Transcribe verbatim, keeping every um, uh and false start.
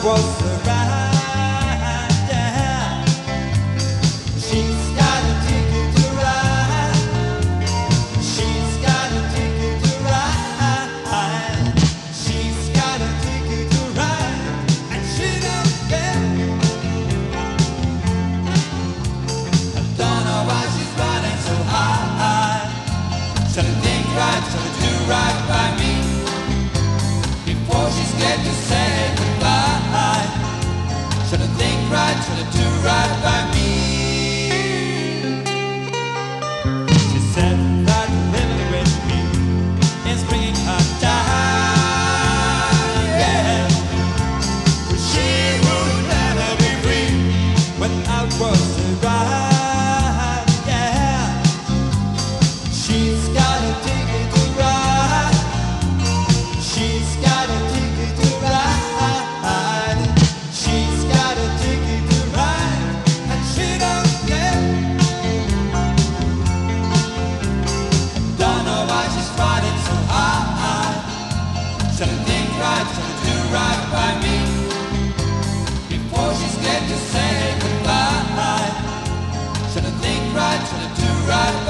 was right, yeah. She's got a ticket to ride. She's got a ticket to ride. She's got a ticket to ride, and she don't care. I don't know why she's riding so high. Should I think right, should I do right by me before she's scared to say goodbye? Should I think right, should I do right by me? She said that living with me is bringing her down, yeah. But she would never be free without was right, yeah. She's got a ticket to ride. She's got a ticket to ride. She's got a ticket to ride, and she don't care. Don't know why she's riding so high. Should I think right, should I do right by me before she's scared to say goodbye? Should I think right, should I do right